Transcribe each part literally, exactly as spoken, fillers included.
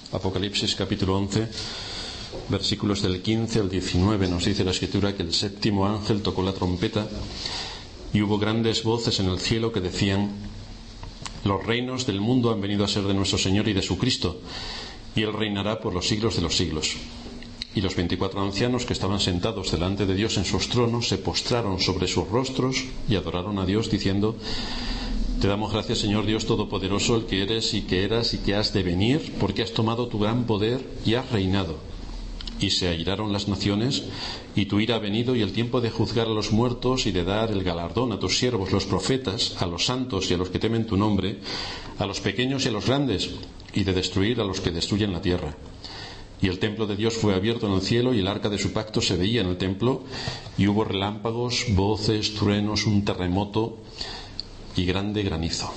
Apocalipsis capítulo once, versículos del quince al diecinueve, nos dice la Escritura que el séptimo ángel tocó la trompeta y hubo grandes voces en el cielo que decían: los reinos del mundo han venido a ser de nuestro Señor y de su Cristo, y Él reinará por los siglos de los siglos. Y los veinticuatro ancianos que estaban sentados delante de Dios en sus tronos se postraron sobre sus rostros y adoraron a Dios diciendo: te damos gracias, Señor Dios Todopoderoso, el que eres y que eras y que has de venir, porque has tomado tu gran poder y has reinado. Y se airaron las naciones, y tu ira ha venido, y el tiempo de juzgar a los muertos y de dar el galardón a tus siervos los profetas, a los santos y a los que temen tu nombre, a los pequeños y a los grandes, y de destruir a los que destruyen la tierra. Y el templo de Dios fue abierto en el cielo, y el arca de su pacto se veía en el templo, y hubo relámpagos, voces, truenos, un terremoto y grande granizo.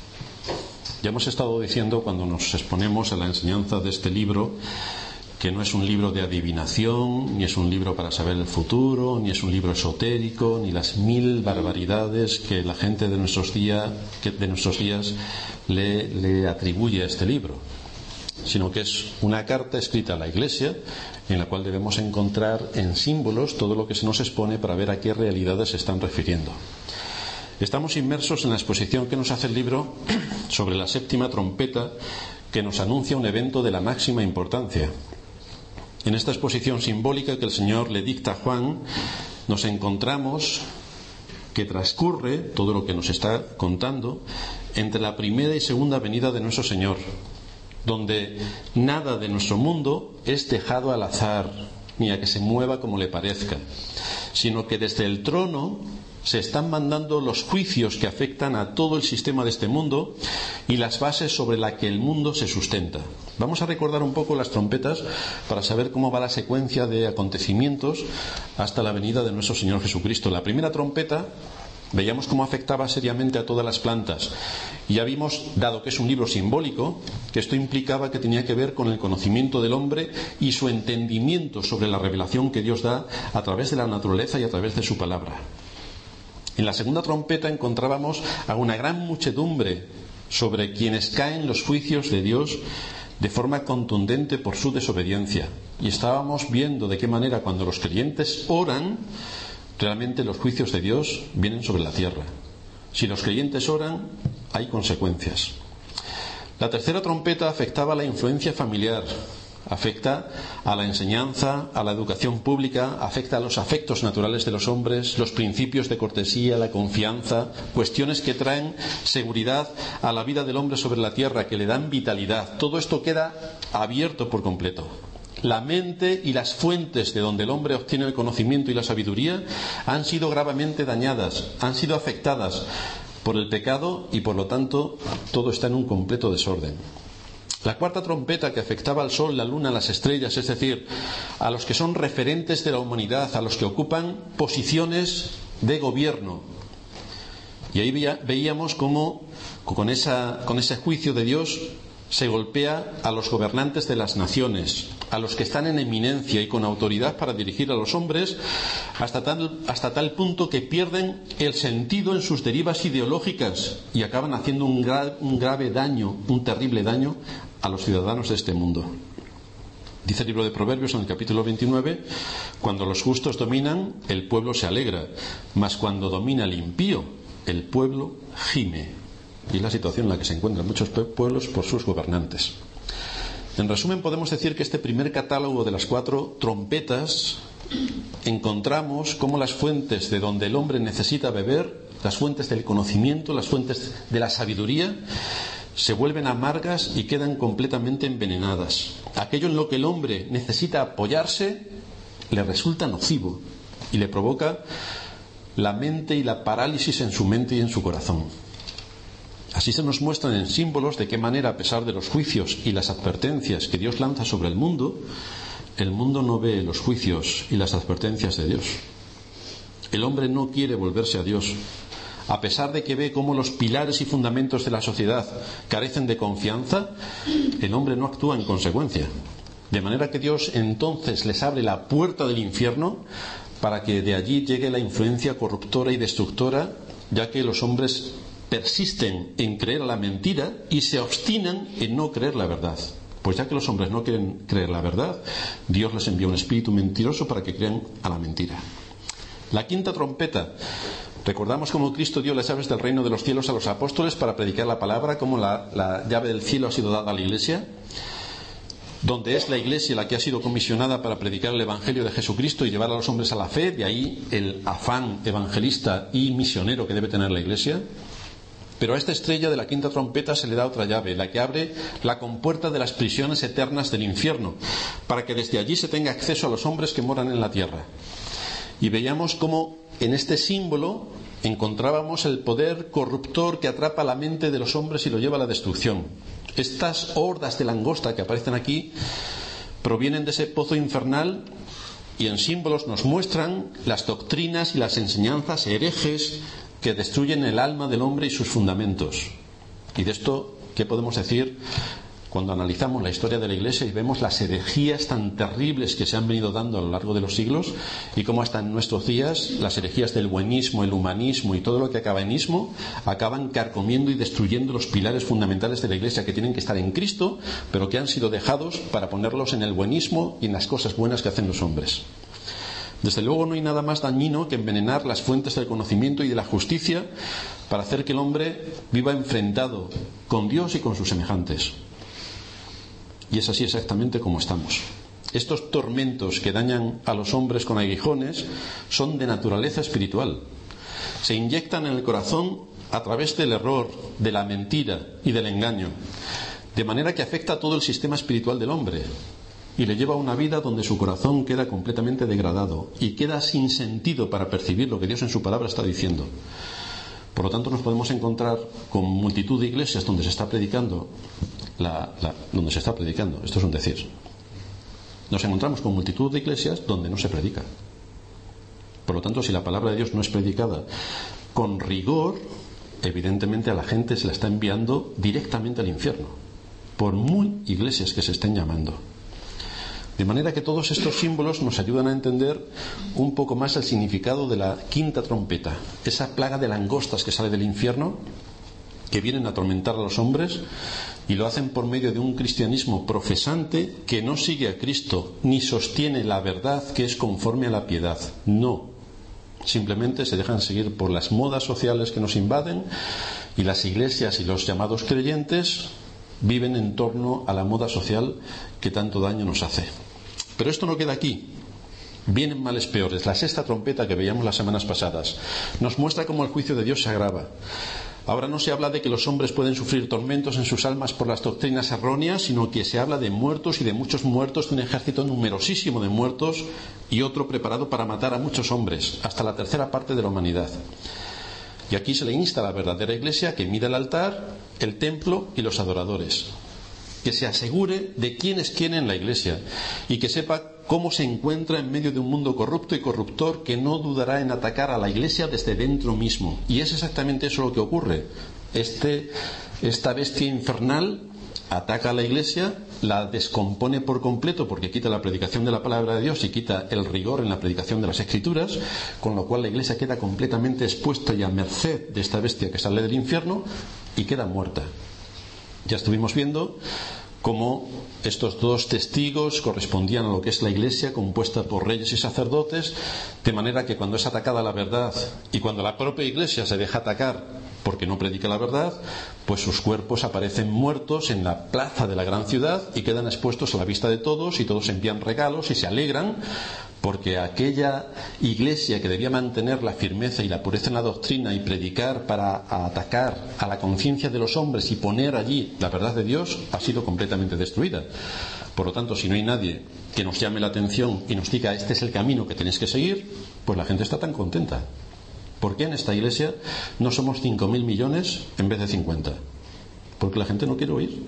Ya hemos estado diciendo, cuando nos exponemos a la enseñanza de este libro, que no es un libro de adivinación, ni es un libro para saber el futuro, ni es un libro esotérico, ni las mil barbaridades que la gente de nuestros días, que de nuestros días le, le atribuye a este libro, sino que es una carta escrita a la Iglesia en la cual debemos encontrar en símbolos todo lo que se nos expone para ver a qué realidades se están refiriendo. Estamos inmersos en la exposición que nos hace el libro sobre la séptima trompeta, que nos anuncia un evento de la máxima importancia. En esta exposición simbólica que el Señor le dicta a Juan, nos encontramos que transcurre todo lo que nos está contando entre la primera y segunda venida de nuestro Señor, donde nada de nuestro mundo es dejado al azar, ni a que se mueva como le parezca, sino que desde el trono se están mandando los juicios que afectan a todo el sistema de este mundo y las bases sobre las que el mundo se sustenta. Vamos a recordar un poco las trompetas para saber cómo va la secuencia de acontecimientos hasta la venida de nuestro Señor Jesucristo. La primera trompeta veíamos cómo afectaba seriamente a todas las plantas. Y ya vimos, dado que es un libro simbólico, que esto implicaba que tenía que ver con el conocimiento del hombre y su entendimiento sobre la revelación que Dios da a través de la naturaleza y a través de su palabra. En la segunda trompeta encontrábamos a una gran muchedumbre sobre quienes caen los juicios de Dios de forma contundente por su desobediencia. Y estábamos viendo de qué manera cuando los creyentes oran, realmente los juicios de Dios vienen sobre la tierra. Si los creyentes oran, hay consecuencias. La tercera trompeta afectaba a la influencia familiar, afecta a la enseñanza, a la educación pública, afecta a los afectos naturales de los hombres, los principios de cortesía, la confianza, cuestiones que traen seguridad a la vida del hombre sobre la tierra, que le dan vitalidad. Todo esto queda abierto por completo. La mente y las fuentes de donde el hombre obtiene el conocimiento y la sabiduría han sido gravemente dañadas, han sido afectadas por el pecado y por lo tanto todo está en un completo desorden. La cuarta trompeta, que afectaba al sol, la luna, las estrellas, es decir, a los que son referentes de la humanidad, a los que ocupan posiciones de gobierno. Y ahí veíamos cómo con, esa, con ese juicio de Dios se golpea a los gobernantes de las naciones, a los que están en eminencia y con autoridad para dirigir a los hombres, hasta tal, hasta tal punto que pierden el sentido en sus derivas ideológicas y acaban haciendo un, gra, un grave daño, un terrible daño a los ciudadanos de este mundo. Dice el libro de Proverbios en el capítulo veintinueve: cuando los justos dominan, el pueblo se alegra, mas cuando domina el impío, el pueblo gime. Y es la situación en la que se encuentran muchos pueblos por sus gobernantes. En resumen, podemos decir que este primer catálogo de las cuatro trompetas encontramos cómo las fuentes de donde el hombre necesita beber, las fuentes del conocimiento, las fuentes de la sabiduría, se vuelven amargas y quedan completamente envenenadas. Aquello en lo que el hombre necesita apoyarse le resulta nocivo y le provoca la mente y la parálisis en su mente y en su corazón. Así se nos muestran en símbolos de qué manera, a pesar de los juicios y las advertencias que Dios lanza sobre el mundo, el mundo no ve los juicios y las advertencias de Dios. El hombre no quiere volverse a Dios, a pesar de que ve cómo los pilares y fundamentos de la sociedad carecen de confianza. El hombre no actúa en consecuencia, de manera que Dios entonces les abre la puerta del infierno para que de allí llegue la influencia corruptora y destructora, ya que los hombres persisten en creer la mentira y se obstinan en no creer la verdad. Pues ya que los hombres no quieren creer la verdad, Dios les envía un espíritu mentiroso para que crean a la mentira. La quinta trompeta. Recordamos cómo Cristo dio las llaves del reino de los cielos a los apóstoles para predicar la palabra, cómo la, la llave del cielo ha sido dada a la iglesia, donde es la iglesia la que ha sido comisionada para predicar el evangelio de Jesucristo y llevar a los hombres a la fe. De ahí el afán evangelista y misionero que debe tener la iglesia. Pero a esta estrella de la quinta trompeta se le da otra llave, la que abre la compuerta de las prisiones eternas del infierno, para que desde allí se tenga acceso a los hombres que moran en la tierra. Y veíamos cómo en este símbolo encontrábamos el poder corruptor que atrapa la mente de los hombres y lo lleva a la destrucción. Estas hordas de langosta que aparecen aquí provienen de ese pozo infernal y en símbolos nos muestran las doctrinas y las enseñanzas herejes que destruyen el alma del hombre y sus fundamentos. Y de esto, ¿qué podemos decir cuando analizamos la historia de la Iglesia y vemos las herejías tan terribles que se han venido dando a lo largo de los siglos, y cómo hasta en nuestros días las herejías del buenismo, el humanismo y todo lo que acaba en ismo acaban carcomiendo y destruyendo los pilares fundamentales de la Iglesia, que tienen que estar en Cristo, pero que han sido dejados para ponerlos en el buenismo y en las cosas buenas que hacen los hombres? Desde luego no hay nada más dañino que envenenar las fuentes del conocimiento y de la justicia para hacer que el hombre viva enfrentado con Dios y con sus semejantes. Y es así exactamente como estamos. Estos tormentos que dañan a los hombres con aguijones son de naturaleza espiritual. Se inyectan en el corazón a través del error, de la mentira y del engaño, de manera que afecta a todo el sistema espiritual del hombre y le lleva a una vida donde su corazón queda completamente degradado y queda sin sentido para percibir lo que Dios en su palabra está diciendo. Por lo tanto, nos podemos encontrar con multitud de iglesias donde se está predicando La, la, donde se está predicando, esto es un decir. Nos encontramos con multitud de iglesias donde no se predica. Por lo tanto, si la palabra de Dios no es predicada con rigor, evidentemente a la gente se la está enviando directamente al infierno, por muy iglesias que se estén llamando. De manera que todos estos símbolos nos ayudan a entender un poco más el significado de la quinta trompeta, esa plaga de langostas que sale del infierno, que vienen a atormentar a los hombres, y lo hacen por medio de un cristianismo profesante que no sigue a Cristo ni sostiene la verdad que es conforme a la piedad. No, simplemente se dejan seguir por las modas sociales que nos invaden, y las iglesias y los llamados creyentes viven en torno a la moda social que tanto daño nos hace. Pero esto no queda aquí. Vienen males peores. La sexta trompeta que veíamos las semanas pasadas nos muestra cómo el juicio de Dios se agrava. Ahora no se habla de que los hombres pueden sufrir tormentos en sus almas por las doctrinas erróneas, sino que se habla de muertos y de muchos muertos, de un ejército numerosísimo de muertos y otro preparado para matar a muchos hombres, hasta la tercera parte de la humanidad. Y aquí se le insta a la verdadera iglesia que mida el altar, el templo y los adoradores, que se asegure de quién es quién en la iglesia y que sepa cómo se encuentra en medio de un mundo corrupto y corruptor que no dudará en atacar a la iglesia desde dentro mismo. Y es exactamente eso lo que ocurre. Este, esta bestia infernal ataca a la iglesia, la descompone por completo porque quita la predicación de la palabra de Dios y quita el rigor en la predicación de las escrituras, con lo cual la iglesia queda completamente expuesta y a merced de esta bestia que sale del infierno y queda muerta. Ya estuvimos viendo cómo estos dos testigos correspondían a lo que es la iglesia compuesta por reyes y sacerdotes, de manera que cuando es atacada la verdad y cuando la propia iglesia se deja atacar porque no predica la verdad, pues sus cuerpos aparecen muertos en la plaza de la gran ciudad y quedan expuestos a la vista de todos, y todos envían regalos y se alegran porque aquella iglesia que debía mantener la firmeza y la pureza en la doctrina y predicar para atacar a la conciencia de los hombres y poner allí la verdad de Dios ha sido completamente destruida. Por lo tanto, si no hay nadie que nos llame la atención y nos diga este es el camino que tenéis que seguir, pues la gente está tan contenta. ¿Por qué en esta iglesia no somos cinco mil millones en vez de cincuenta? Porque la gente no quiere oír.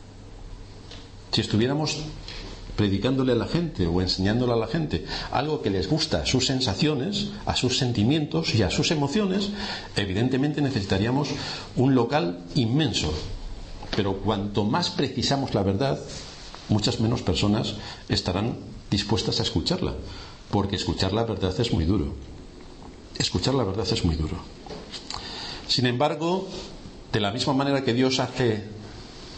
Si estuviéramos predicándole a la gente o enseñándole a la gente algo que les gusta a sus sensaciones, a sus sentimientos y a sus emociones, evidentemente necesitaríamos un local inmenso. Pero cuanto más precisamos la verdad, muchas menos personas estarán dispuestas a escucharla, porque escuchar la verdad es muy duro. Escuchar la verdad es muy duro. Sin embargo, de la misma manera que Dios hace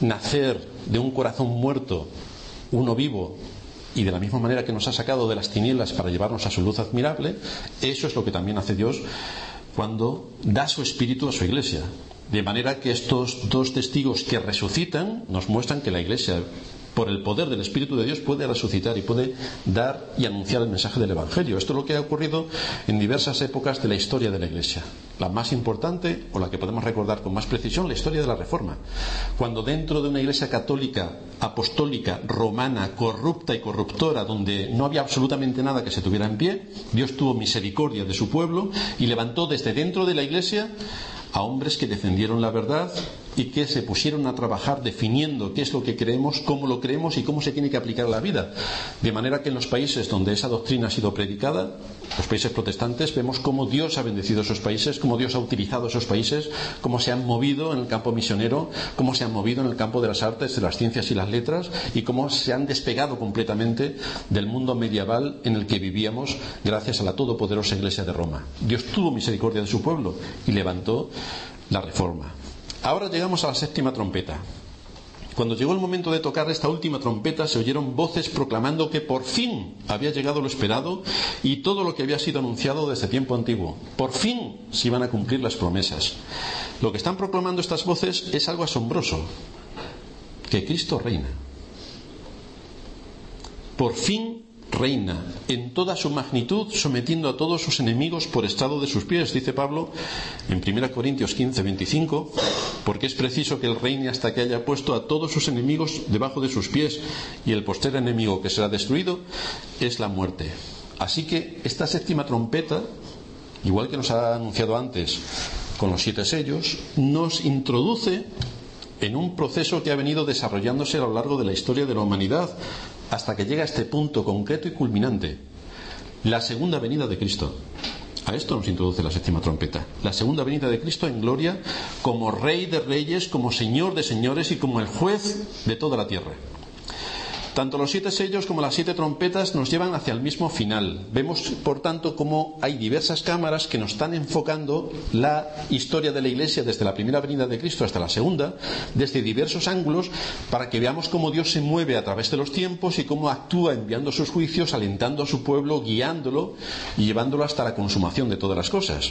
nacer de un corazón muerto uno vivo, y de la misma manera que nos ha sacado de las tinieblas para llevarnos a su luz admirable, eso es lo que también hace Dios cuando da su espíritu a su iglesia. De manera que estos dos testigos que resucitan nos muestran que la iglesia, por el poder del Espíritu de Dios, puede resucitar y puede dar y anunciar el mensaje del Evangelio. Esto es lo que ha ocurrido en diversas épocas de la historia de la iglesia. La más importante, o la que podemos recordar con más precisión, la historia de la Reforma, cuando dentro de una iglesia católica, apostólica, romana, corrupta y corruptora, donde no había absolutamente nada que se tuviera en pie, Dios tuvo misericordia de su pueblo y levantó desde dentro de la iglesia a hombres que defendieron la verdad y que se pusieron a trabajar definiendo qué es lo que creemos, cómo lo creemos y cómo se tiene que aplicar a la vida. De manera que en los países donde esa doctrina ha sido predicada, los países protestantes, vemos cómo Dios ha bendecido esos países, cómo Dios ha utilizado esos países, cómo se han movido en el campo misionero, cómo se han movido en el campo de las artes, de las ciencias y las letras, y cómo se han despegado completamente del mundo medieval en el que vivíamos gracias a la todopoderosa Iglesia de Roma. Dios tuvo misericordia de su pueblo y levantó la Reforma. Ahora llegamos a la séptima trompeta. Cuando llegó el momento de tocar esta última trompeta, se oyeron voces proclamando que por fin había llegado lo esperado y todo lo que había sido anunciado desde tiempo antiguo. Por fin se iban a cumplir las promesas. Lo que están proclamando estas voces es algo asombroso: que Cristo reina. Por fin reina en toda su magnitud, sometiendo a todos sus enemigos por estrado de sus pies, dice Pablo en primera Corintios quince, veinticinco, porque es preciso que él reine hasta que haya puesto a todos sus enemigos debajo de sus pies, y el postrer enemigo que será destruido es la muerte. Así que esta séptima trompeta, igual que nos ha anunciado antes con los siete sellos, nos introduce en un proceso que ha venido desarrollándose a lo largo de la historia de la humanidad, hasta que llega a este punto concreto y culminante: la segunda venida de Cristo. A esto nos introduce la séptima trompeta: la segunda venida de Cristo en gloria, como Rey de Reyes, como Señor de Señores y como el Juez de toda la tierra. Tanto los siete sellos como las siete trompetas nos llevan hacia el mismo final. Vemos, por tanto, cómo hay diversas cámaras que nos están enfocando la historia de la Iglesia desde la primera venida de Cristo hasta la segunda, desde diversos ángulos, para que veamos cómo Dios se mueve a través de los tiempos y cómo actúa enviando sus juicios, alentando a su pueblo, guiándolo y llevándolo hasta la consumación de todas las cosas.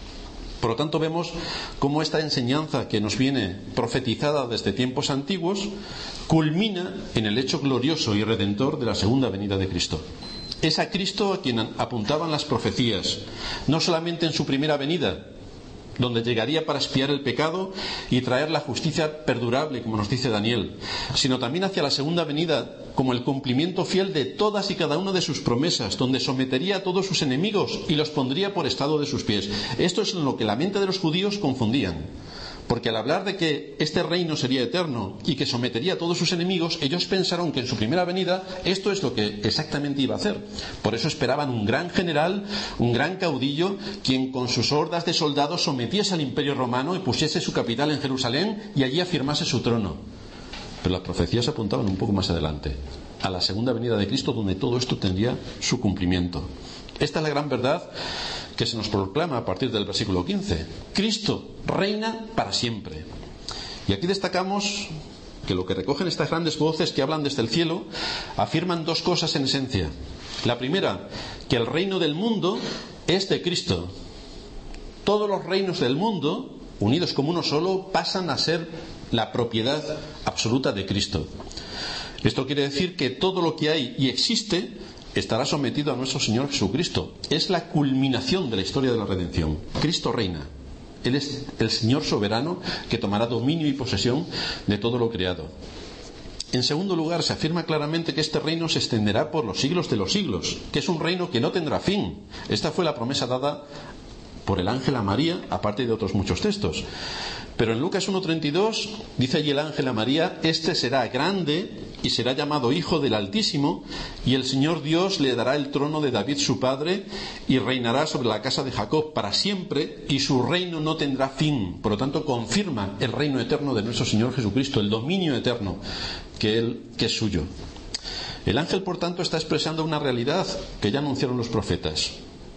Por lo tanto, vemos cómo esta enseñanza que nos viene profetizada desde tiempos antiguos culmina en el hecho glorioso y redentor de la segunda venida de Cristo. Es a Cristo a quien apuntaban las profecías, no solamente en su primera venida, donde llegaría para expiar el pecado y traer la justicia perdurable, como nos dice Daniel, sino también hacia la segunda venida como el cumplimiento fiel de todas y cada una de sus promesas, donde sometería a todos sus enemigos y los pondría por estrado de sus pies. Esto es lo que la mente de los judíos confundían, porque al hablar de que este reino sería eterno y que sometería a todos sus enemigos, ellos pensaron que en su primera venida esto es lo que exactamente iba a hacer. Por eso esperaban un gran general, un gran caudillo, quien con sus hordas de soldados sometiese al imperio romano y pusiese su capital en Jerusalén y allí afirmase su trono. Pero las profecías apuntaban un poco más adelante, a la segunda venida de Cristo, donde todo esto tendría su cumplimiento. Esta es la gran verdad que se nos proclama a partir del versículo quince. Cristo reina para siempre. Y aquí destacamos que lo que recogen estas grandes voces que hablan desde el cielo afirman dos cosas en esencia. La primera, que el reino del mundo es de Cristo. Todos los reinos del mundo, unidos como uno solo, pasan a ser la propiedad absoluta de Cristo. Esto quiere decir que todo lo que hay y existe estará sometido a nuestro Señor Jesucristo. Es la culminación de la historia de la redención. Cristo reina. Él es el Señor soberano que tomará dominio y posesión de todo lo creado. En segundo lugar, se afirma claramente que este reino se extenderá por los siglos de los siglos, que es un reino que no tendrá fin. Esta fue la promesa dada por el ángel a María, aparte de otros muchos textos. Pero en Lucas uno treinta y dos dice allí el ángel a María: este será grande y será llamado Hijo del Altísimo, y el Señor Dios le dará el trono de David su padre, y reinará sobre la casa de Jacob para siempre, y su reino no tendrá fin. Por lo tanto, confirma el reino eterno de nuestro Señor Jesucristo, el dominio eterno que él que es suyo. El ángel, por tanto, está expresando una realidad que ya anunciaron los profetas,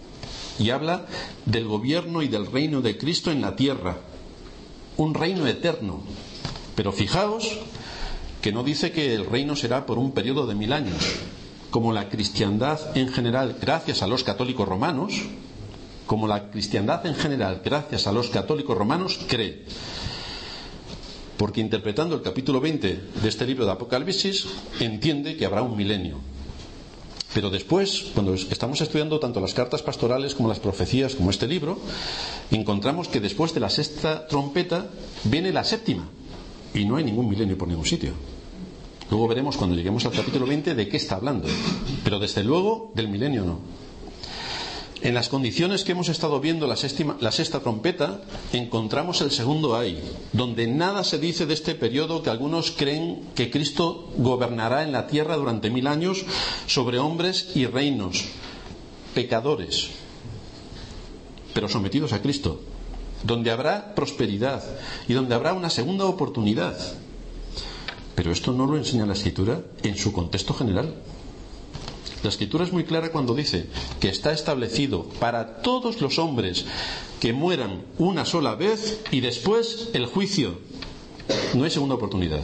y habla del gobierno y del reino de Cristo en la tierra. Un reino eterno. Pero fijaos que no dice que el reino será por un periodo de mil años, como la cristiandad en general, gracias a los católicos romanos, como la cristiandad en general, gracias a los católicos romanos, cree. Porque interpretando el capítulo veinte de este libro de Apocalipsis, entiende que habrá un milenio. Pero después, cuando estamos estudiando tanto las cartas pastorales como las profecías, como este libro, encontramos que después de la sexta trompeta viene la séptima, y no hay ningún milenio por ningún sitio. Luego veremos cuando lleguemos al capítulo veinte de qué está hablando, pero desde luego del milenio no. En las condiciones que hemos estado viendo la, sextima, la sexta trompeta, encontramos el segundo ay, donde nada se dice de este periodo que algunos creen que Cristo gobernará en la tierra durante mil años sobre hombres y reinos, pecadores, pero sometidos a Cristo, donde habrá prosperidad y donde habrá una segunda oportunidad. Pero esto no lo enseña la Escritura en su contexto general. La Escritura es muy clara cuando dice que está establecido para todos los hombres que mueran una sola vez y después el juicio. No hay segunda oportunidad.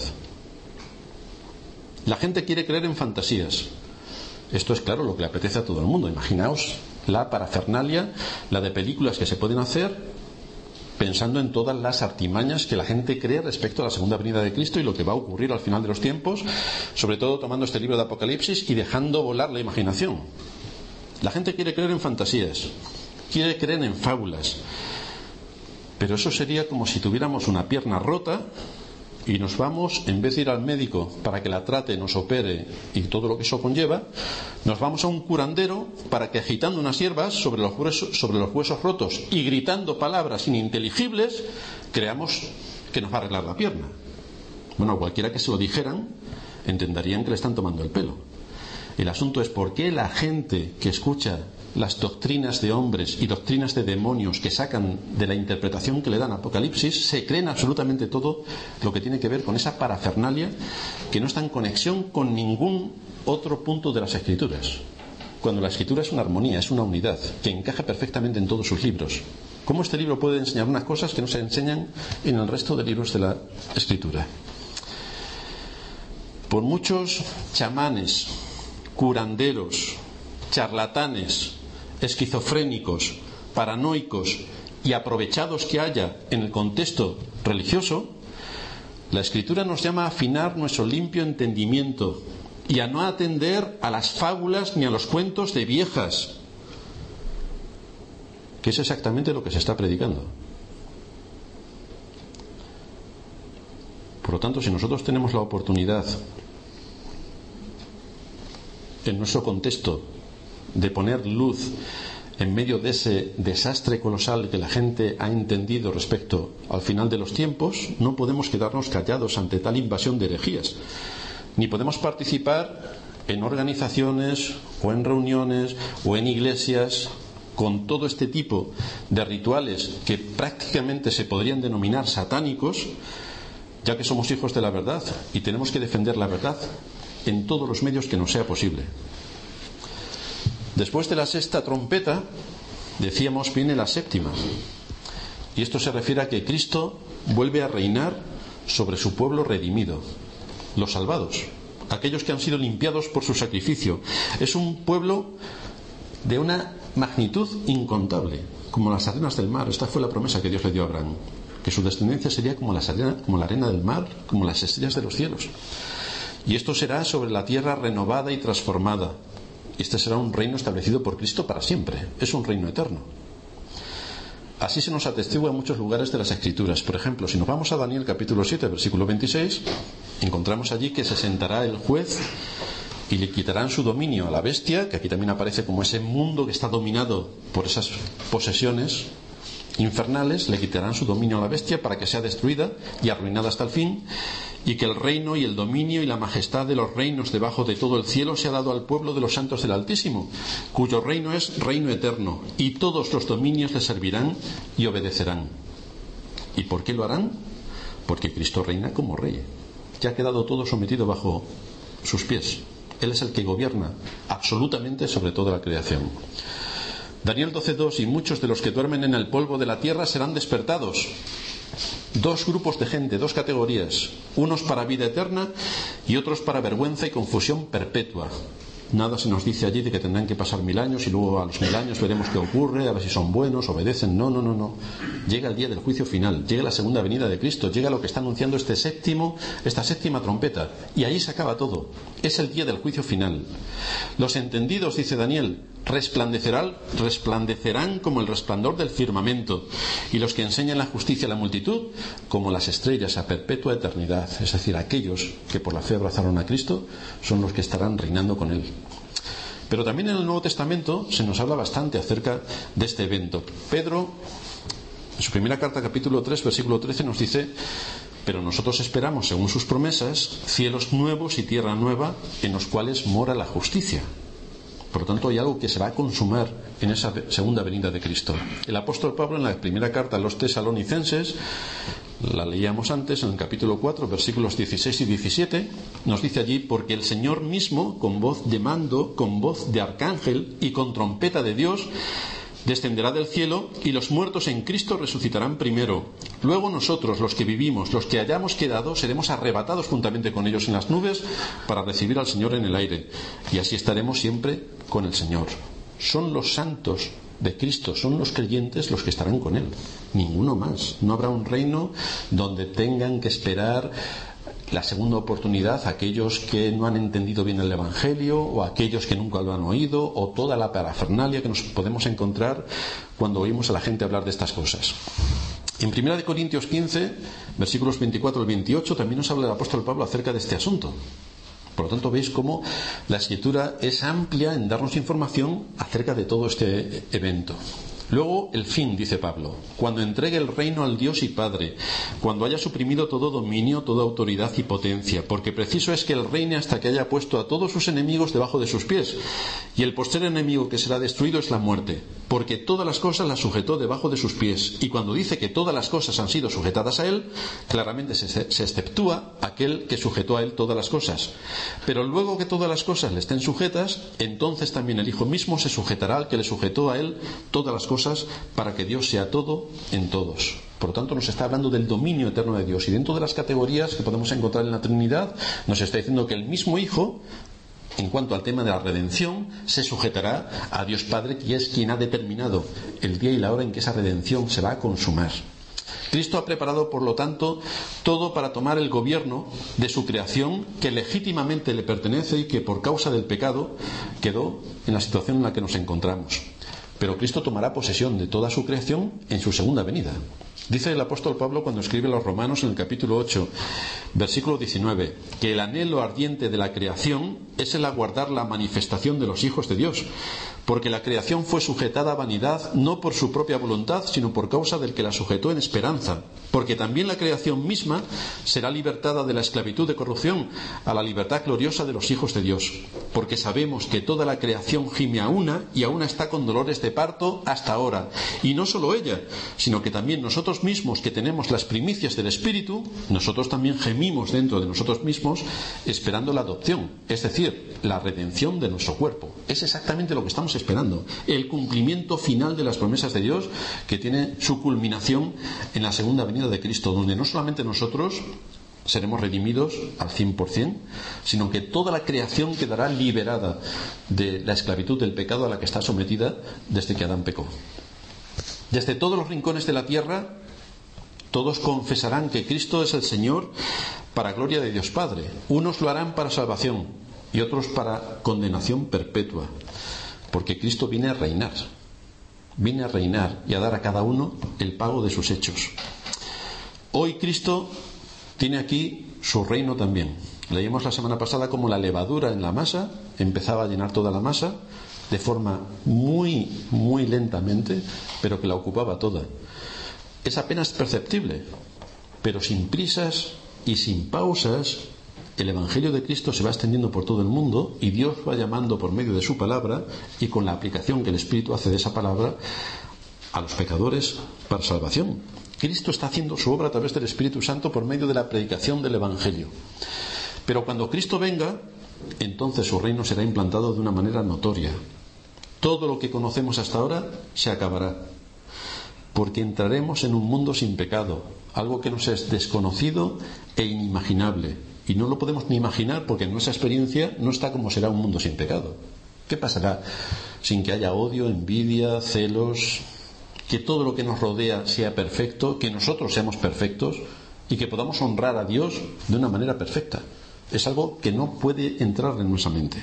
La gente quiere creer en fantasías. Esto es claro lo que le apetece a todo el mundo. Imaginaos la parafernalia, la de películas que se pueden hacer pensando en todas las artimañas que la gente cree respecto a la segunda venida de Cristo y lo que va a ocurrir al final de los tiempos, sobre todo tomando este libro de Apocalipsis y dejando volar la imaginación. La gente quiere creer en fantasías, quiere creer en fábulas, pero eso sería como si tuviéramos una pierna rota y nos vamos, en vez de ir al médico para que la trate, nos opere y todo lo que eso conlleva, nos vamos a un curandero para que, agitando unas hierbas sobre los huesos, sobre los huesos rotos y gritando palabras ininteligibles, creamos que nos va a arreglar la pierna. Bueno, a cualquiera que se lo dijeran entenderían que le están tomando el pelo. El asunto es por qué la gente que escucha las doctrinas de hombres y doctrinas de demonios que sacan de la interpretación que le dan a Apocalipsis, se creen absolutamente todo lo que tiene que ver con esa parafernalia que no está en conexión con ningún otro punto de las Escrituras, cuando la Escritura es una armonía, es una unidad que encaja perfectamente en todos sus libros. ¿Cómo este libro puede enseñar unas cosas que no se enseñan en el resto de libros de la Escritura? Por muchos chamanes, curanderos, charlatanes, esquizofrénicos, paranoicos y aprovechados que haya en el contexto religioso, la Escritura nos llama a afinar nuestro limpio entendimiento y a no atender a las fábulas ni a los cuentos de viejas, que es exactamente lo que se está predicando. Por lo tanto, si nosotros tenemos la oportunidad en nuestro contexto de poner luz en medio de ese desastre colosal que la gente ha entendido respecto al final de los tiempos, no podemos quedarnos callados ante tal invasión de herejías, ni podemos participar en organizaciones o en reuniones o en iglesias con todo este tipo de rituales que prácticamente se podrían denominar satánicos, ya que somos hijos de la verdad y tenemos que defender la verdad en todos los medios que nos sea posible. Después de la sexta trompeta, decíamos, viene la séptima. Y esto se refiere a que Cristo vuelve a reinar sobre su pueblo redimido, los salvados, aquellos que han sido limpiados por su sacrificio. Es un pueblo de una magnitud incontable, como las arenas del mar. Esta fue la promesa que Dios le dio a Abraham, que su descendencia sería como, las arena, como la arena del mar, como las estrellas de los cielos. Y esto será sobre la tierra renovada y transformada. Este será un reino establecido por Cristo para siempre. Es un reino eterno. Así se nos atestigua en muchos lugares de las Escrituras. Por ejemplo, si nos vamos a Daniel capítulo siete, versículo veintiséis, encontramos allí que se sentará el juez y le quitarán su dominio a la bestia, que aquí también aparece como ese mundo que está dominado por esas posesiones infernales. Le quitarán su dominio a la bestia para que sea destruida y arruinada hasta el fin, y que el reino y el dominio y la majestad de los reinos debajo de todo el cielo se ha dado al pueblo de los santos del Altísimo, cuyo reino es reino eterno, y todos los dominios le servirán y obedecerán. ¿Y por qué lo harán? Porque Cristo reina como rey. Ya ha quedado todo sometido bajo sus pies. Él es el que gobierna absolutamente sobre toda la creación. Daniel doce dos, y muchos de los que duermen en el polvo de la tierra serán despertados. Dos grupos de gente, dos categorías, unos para vida eterna y otros para vergüenza y confusión perpetua. Nada se nos dice allí de que tendrán que pasar mil años y luego a los mil años veremos qué ocurre, a ver si son buenos, obedecen. No, no, no, no. Llega el día del juicio final, llega la segunda venida de Cristo, llega lo que está anunciando este séptimo, esta séptima trompeta, y ahí se acaba todo. Es el día del juicio final. Los entendidos, dice Daniel, resplandecerán, resplandecerán como el resplandor del firmamento, y los que enseñan la justicia a la multitud como las estrellas a perpetua eternidad. Es decir, aquellos que por la fe abrazaron a Cristo son los que estarán reinando con él. Pero también en el Nuevo Testamento se nos habla bastante acerca de este evento. Pedro, en su primera carta, capítulo tres, versículo trece, nos dice: pero nosotros esperamos, según sus promesas, cielos nuevos y tierra nueva en los cuales mora la justicia. Por lo tanto, hay algo que se va a consumar en esa segunda venida de Cristo. El apóstol Pablo, en la primera carta a los tesalonicenses, la leíamos antes en el capítulo cuatro, versículos dieciséis y diecisiete, nos dice allí: porque el Señor mismo, con voz de mando, con voz de arcángel y con trompeta de Dios, descenderá del cielo, y los muertos en Cristo resucitarán primero. Luego nosotros, los que vivimos, los que hayamos quedado, seremos arrebatados juntamente con ellos en las nubes para recibir al Señor en el aire, y así estaremos siempre con el Señor. Son los santos de Cristo, son los creyentes los que estarán con Él, ninguno más. No habrá un reino donde tengan que esperar la segunda oportunidad aquellos que no han entendido bien el Evangelio, o aquellos que nunca lo han oído, o toda la parafernalia que nos podemos encontrar cuando oímos a la gente hablar de estas cosas. En primera de Corintios quince, versículos veinticuatro al veintiocho, también nos habla el apóstol Pablo acerca de este asunto. Por lo tanto, veis cómo la Escritura es amplia en darnos información acerca de todo este evento. Luego, el fin, dice Pablo: cuando entregue el reino al Dios y Padre, cuando haya suprimido todo dominio, toda autoridad y potencia, porque preciso es que Él reine hasta que haya puesto a todos sus enemigos debajo de sus pies. Y el postrer enemigo que será destruido es la muerte, porque todas las cosas las sujetó debajo de sus pies. Y cuando dice que todas las cosas han sido sujetadas a Él, claramente se, se exceptúa aquel que sujetó a Él todas las cosas. Pero luego que todas las cosas le estén sujetas, entonces también el Hijo mismo se sujetará al que le sujetó a Él todas las cosas, para que Dios sea todo en todos. Por lo tanto, nos está hablando del dominio eterno de Dios, y dentro de las categorías que podemos encontrar en la Trinidad, nos está diciendo que el mismo Hijo, en cuanto al tema de la redención, se sujetará a Dios Padre, que es quien ha determinado el día y la hora en que esa redención se va a consumar. Cristo ha preparado, por lo tanto, todo para tomar el gobierno de su creación, que legítimamente le pertenece y que por causa del pecado quedó en la situación en la que nos encontramos. Pero Cristo tomará posesión de toda su creación en su segunda venida. Dice el apóstol Pablo cuando escribe a los Romanos en el capítulo ocho, versículo diecinueve, que el anhelo ardiente de la creación es el aguardar la manifestación de los hijos de Dios, porque la creación fue sujetada a vanidad no por su propia voluntad, sino por causa del que la sujetó en esperanza, porque también la creación misma será libertada de la esclavitud de corrupción a la libertad gloriosa de los hijos de Dios, porque sabemos que toda la creación gime a una y aún está con dolores de parto hasta ahora, y no solo ella, sino que también nosotros mismos, que tenemos las primicias del Espíritu, nosotros también gemimos dentro de nosotros mismos esperando la adopción, es decir, la redención de nuestro cuerpo. Es exactamente lo que estamos esperando, el cumplimiento final de las promesas de Dios, que tiene su culminación en la segunda venida de Cristo, donde no solamente nosotros seremos redimidos al cien por ciento, sino que toda la creación quedará liberada de la esclavitud del pecado a la que está sometida desde que Adán pecó. Desde todos los rincones de la tierra, todos confesarán que Cristo es el Señor, para gloria de Dios Padre. Unos lo harán para salvación y otros para condenación perpetua, porque Cristo viene a reinar, viene a reinar y a dar a cada uno el pago de sus hechos. Hoy Cristo tiene aquí su reino también. Leímos la semana pasada como la levadura en la masa empezaba a llenar toda la masa de forma muy, muy lentamente, pero que la ocupaba toda. Es apenas perceptible, pero sin prisas y sin pausas, el Evangelio de Cristo se va extendiendo por todo el mundo, y Dios va llamando por medio de su palabra y con la aplicación que el Espíritu hace de esa palabra a los pecadores para salvación. Cristo está haciendo su obra a través del Espíritu Santo por medio de la predicación del Evangelio. Pero cuando Cristo venga, entonces su reino será implantado de una manera notoria. Todo lo que conocemos hasta ahora se acabará. porque entraremos en un mundo sin pecado, algo que nos es desconocido e inimaginable. Y no lo podemos ni imaginar porque en nuestra experiencia no está como será un mundo sin pecado. ¿Qué pasará sin que haya odio, envidia, celos, que todo lo que nos rodea sea perfecto, que nosotros seamos perfectos y que podamos honrar a Dios de una manera perfecta? Es algo que no puede entrar en nuestra mente.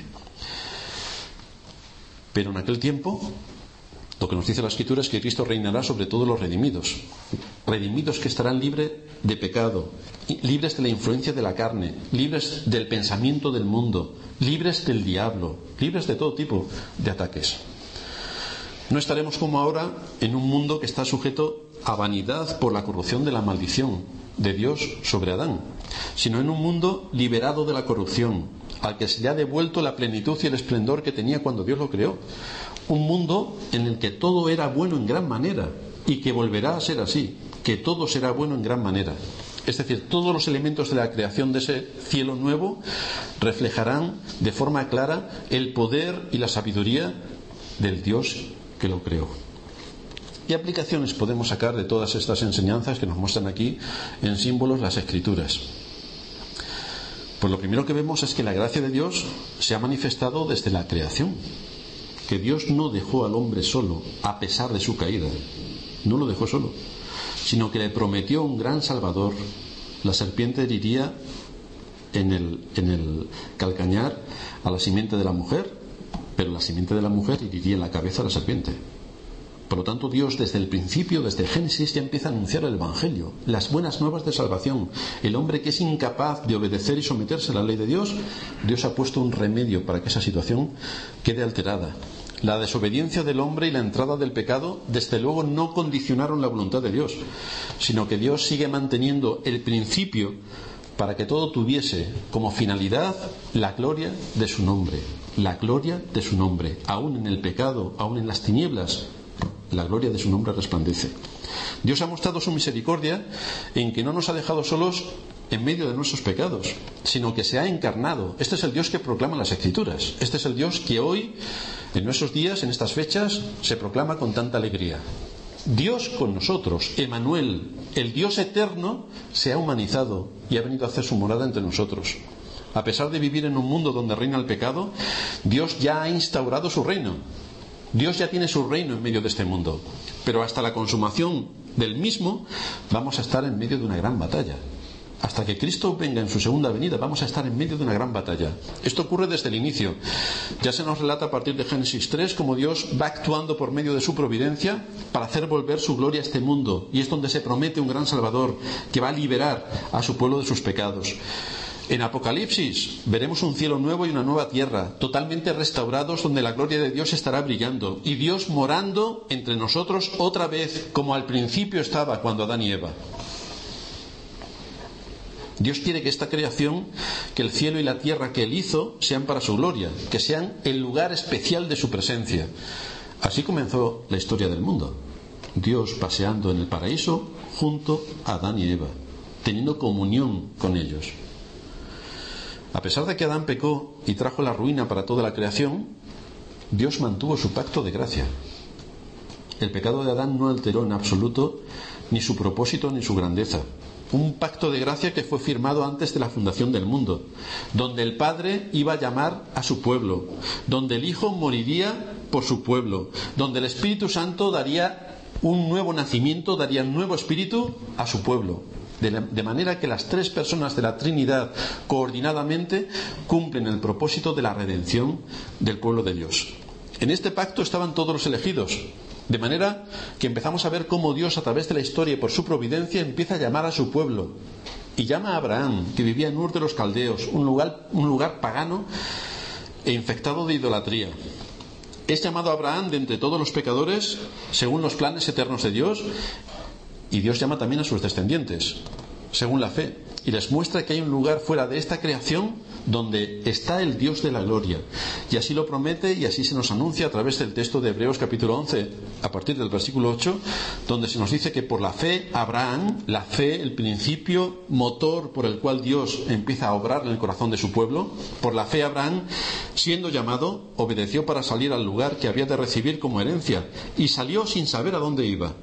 Pero en aquel tiempo, lo que nos dice la Escritura es que Cristo reinará sobre todos los redimidos. Redimidos que estarán libres de pecado, libres de la influencia de la carne, libres del pensamiento del mundo, libres del diablo, libres de todo tipo de ataques. No estaremos como ahora en un mundo que está sujeto a vanidad por la corrupción de la maldición de Dios sobre Adán, sino en un mundo liberado de la corrupción, al que se le ha devuelto la plenitud y el esplendor que tenía cuando Dios lo creó. Un mundo en el que todo era bueno en gran manera y que volverá a ser así, que todo será bueno en gran manera. Es decir, todos los elementos de la creación de ese cielo nuevo reflejarán de forma clara el poder y la sabiduría del Dios que lo creó. ¿Qué aplicaciones podemos sacar de todas estas enseñanzas que nos muestran aquí en símbolos las Escrituras? Pues lo primero que vemos es que la gracia de Dios se ha manifestado desde la creación, que Dios no dejó al hombre solo a pesar de su caída, no lo dejó solo, sino que le prometió un gran Salvador. La serpiente heriría en el, en el calcañar a la simiente de la mujer, pero la simiente de la mujer heriría en la cabeza a la serpiente. Por lo tanto, Dios desde el principio, desde Génesis, ya empieza a anunciar el Evangelio, las buenas nuevas de salvación. El hombre que es incapaz de obedecer y someterse a la ley de Dios, Dios ha puesto un remedio para que esa situación quede alterada. La desobediencia del hombre y la entrada del pecado, desde luego, no condicionaron la voluntad de Dios, sino que Dios sigue manteniendo el principio para que todo tuviese como finalidad la gloria de su nombre, la gloria de su nombre. Aún en el pecado, aún en las tinieblas, la gloria de su nombre resplandece. Dios ha mostrado su misericordia en que no nos ha dejado solos en medio de nuestros pecados, sino que se ha encarnado. Este es el Dios que proclama las Escrituras. Este es el Dios que hoy, en nuestros días, en estas fechas, se proclama con tanta alegría. Dios con nosotros, Emmanuel, el Dios eterno, se ha humanizado y ha venido a hacer su morada entre nosotros. A pesar de vivir en un mundo donde reina el pecado, Dios ya ha instaurado su reino. Dios ya tiene su reino en medio de este mundo, pero hasta la consumación del mismo vamos a estar en medio de una gran batalla. Hasta que Cristo venga en su segunda venida vamos a estar en medio de una gran batalla. Esto ocurre desde el inicio. Ya se nos relata a partir de Génesis tres cómo Dios va actuando por medio de su providencia para hacer volver su gloria a este mundo, y es donde se promete un gran Salvador que va a liberar a su pueblo de sus pecados. En Apocalipsis veremos un cielo nuevo y una nueva tierra, totalmente restaurados, donde la gloria de Dios estará brillando, y Dios morando entre nosotros otra vez, como al principio estaba cuando Adán y Eva. Dios quiere que esta creación, que el cielo y la tierra que Él hizo, sean para su gloria, que sean el lugar especial de su presencia. Así comenzó la historia del mundo. Dios paseando en el paraíso junto a Adán y Eva, teniendo comunión con ellos. A pesar de que Adán pecó y trajo la ruina para toda la creación, Dios mantuvo su pacto de gracia. El pecado de Adán no alteró en absoluto ni su propósito ni su grandeza. Un pacto de gracia que fue firmado antes de la fundación del mundo, donde el Padre iba a llamar a su pueblo, donde el Hijo moriría por su pueblo, donde el Espíritu Santo daría un nuevo nacimiento, daría un nuevo espíritu a su pueblo. De, la, de manera que las tres personas de la Trinidad coordinadamente cumplen el propósito de la redención del pueblo de Dios. En este pacto estaban todos los elegidos, de manera que empezamos a ver cómo Dios, a través de la historia y por su providencia, empieza a llamar a su pueblo. Y llama a Abraham, que vivía en Ur de los Caldeos, un lugar, un lugar pagano e infectado de idolatría. Es llamado Abraham de entre todos los pecadores, según los planes eternos de Dios. Y Dios llama también a sus descendientes, según la fe, y les muestra que hay un lugar fuera de esta creación donde está el Dios de la gloria. Y así lo promete, y así se nos anuncia a través del texto de Hebreos capítulo once, a partir del versículo ocho, donde se nos dice que por la fe Abraham, la fe, el principio motor por el cual Dios empieza a obrar en el corazón de su pueblo, por la fe Abraham, siendo llamado, obedeció para salir al lugar que había de recibir como herencia, y salió sin saber a dónde iba.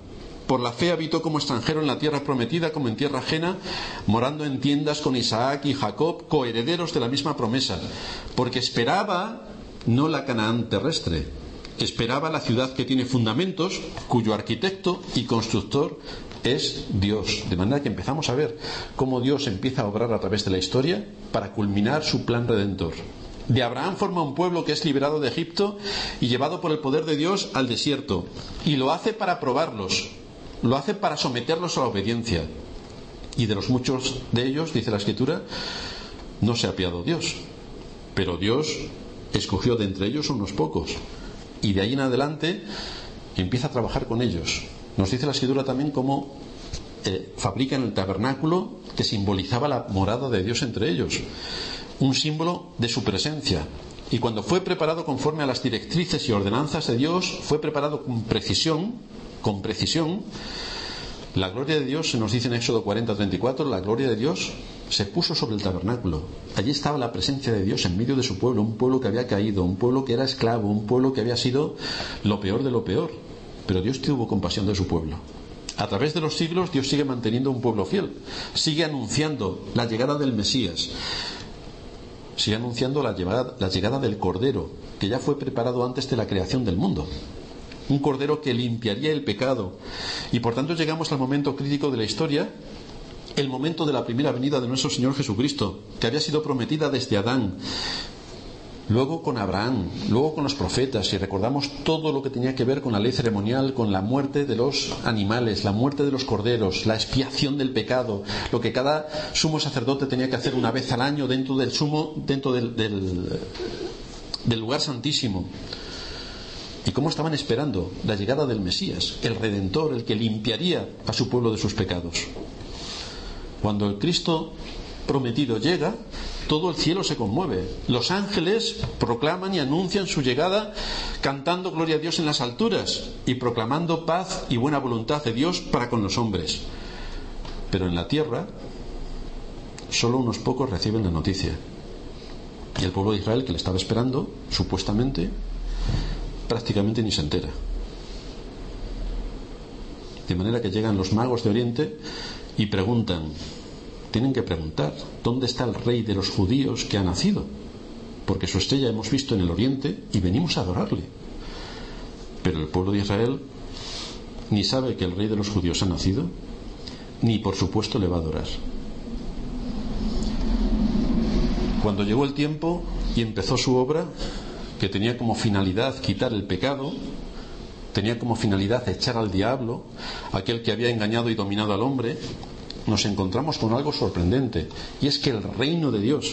Por la fe habitó como extranjero en la tierra prometida, como en tierra ajena, morando en tiendas con Isaac y Jacob, coherederos de la misma promesa, porque esperaba no la Canaán terrestre, esperaba la ciudad que tiene fundamentos, cuyo arquitecto y constructor es Dios. De manera que empezamos a ver cómo Dios empieza a obrar a través de la historia para culminar su plan redentor. De Abraham forma un pueblo que es liberado de Egipto y llevado por el poder de Dios al desierto, y lo hace para probarlos, lo hace para someterlos a la obediencia, y de los muchos de ellos, dice la Escritura, no se ha apiadado Dios, pero Dios escogió de entre ellos unos pocos, y de ahí en adelante empieza a trabajar con ellos. Nos dice la Escritura también cómo eh, fabrican el tabernáculo que simbolizaba la morada de Dios entre ellos, un símbolo de su presencia. Y cuando fue preparado conforme a las directrices y ordenanzas de Dios, fue preparado con precisión, con precisión, la gloria de Dios, se nos dice en Éxodo cuarenta treinta y cuatro, la gloria de Dios se puso sobre el tabernáculo. Allí estaba la presencia de Dios en medio de su pueblo, un pueblo que había caído, un pueblo que era esclavo, un pueblo que había sido lo peor de lo peor. Pero Dios tuvo compasión de su pueblo. A través de los siglos Dios sigue manteniendo un pueblo fiel, sigue anunciando la llegada del Mesías, sigue anunciando la llegada, la llegada del Cordero, que ya fue preparado antes de la creación del mundo. Un Cordero que limpiaría el pecado. Y por tanto llegamos al momento crítico de la historia, el momento de la primera venida de nuestro Señor Jesucristo, que había sido prometida desde Adán, luego con Abraham, luego con los profetas, y recordamos todo lo que tenía que ver con la ley ceremonial, con la muerte de los animales, la muerte de los corderos, la expiación del pecado, lo que cada sumo sacerdote tenía que hacer una vez al año dentro del sumo, dentro del, del, del lugar santísimo. Y cómo estaban esperando la llegada del Mesías, el Redentor, el que limpiaría a su pueblo de sus pecados. Cuando el Cristo prometido llega, todo el cielo se conmueve. Los ángeles proclaman y anuncian su llegada, cantando gloria a Dios en las alturas y proclamando paz y buena voluntad de Dios para con los hombres. Pero en la tierra solo unos pocos reciben la noticia, y el pueblo de Israel, que le estaba esperando, supuestamente, prácticamente ni se entera. De manera que llegan los magos de Oriente y preguntan, tienen que preguntar, ¿dónde está el rey de los judíos que ha nacido? Porque su estrella hemos visto en el Oriente y venimos a adorarle. Pero el pueblo de Israel ni sabe que el rey de los judíos ha nacido, ni por supuesto le va a adorar. Cuando llegó el tiempo y empezó su obra, que tenía como finalidad quitar el pecado, tenía como finalidad echar al diablo, aquel que había engañado y dominado al hombre, nos encontramos con algo sorprendente, y es que el reino de Dios